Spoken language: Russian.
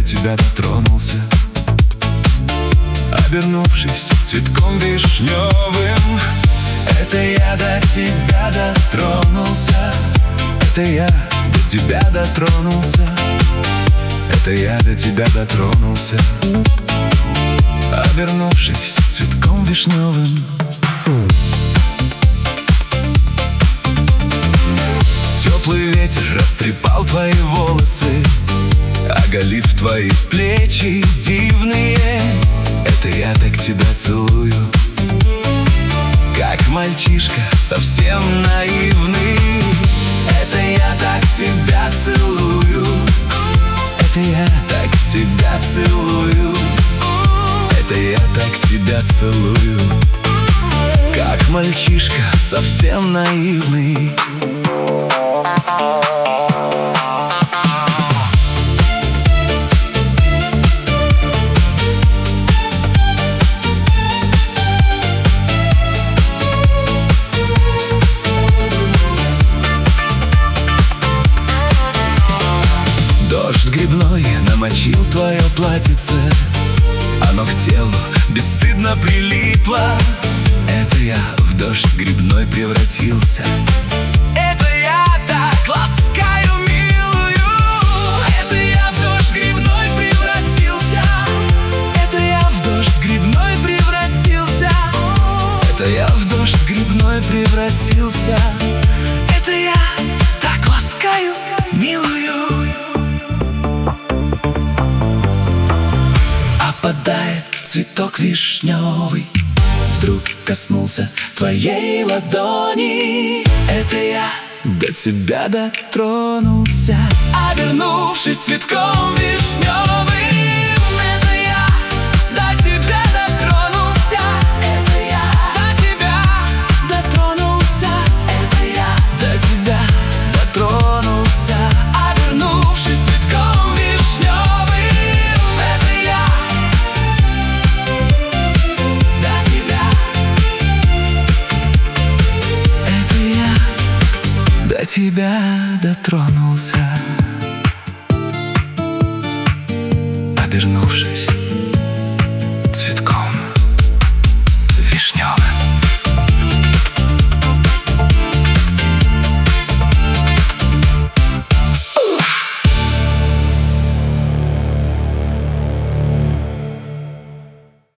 тебя дотронулся. Обернувшись цветком вишневым, это я до тебя дотронулся. Это я до тебя дотронулся. Это я до тебя дотронулся. Обернувшись цветком вишневым. Теплый ветер растрепал твои волосы, оголив твои плечи дивные. Это я так тебя целую, как мальчишка совсем наивный. Это я так тебя целую. Это я так тебя целую. Это я так тебя целую, как мальчишка совсем наивный. Дождь грибной намочил твое платьице, оно к телу бесстыдно прилипло. Это я в дождь грибной превратился. Это я так ласкаю милую. Это я в дождь грибной превратился. Это я в дождь грибной превратился. Это я в дождь грибной превратился. Это я так ласкаю милую. Опадает цветок вишневый, вдруг коснулся твоей ладони. Это я до тебя дотронулся. Обернувшись цветком вишневым, это я до тебя дотронулся. Это я до тебя дотронулся. Это я до тебя дотронулся. Обернувшись цветком вишневым, это я до тебя. Это я до тебя дотронулся. Обернувшись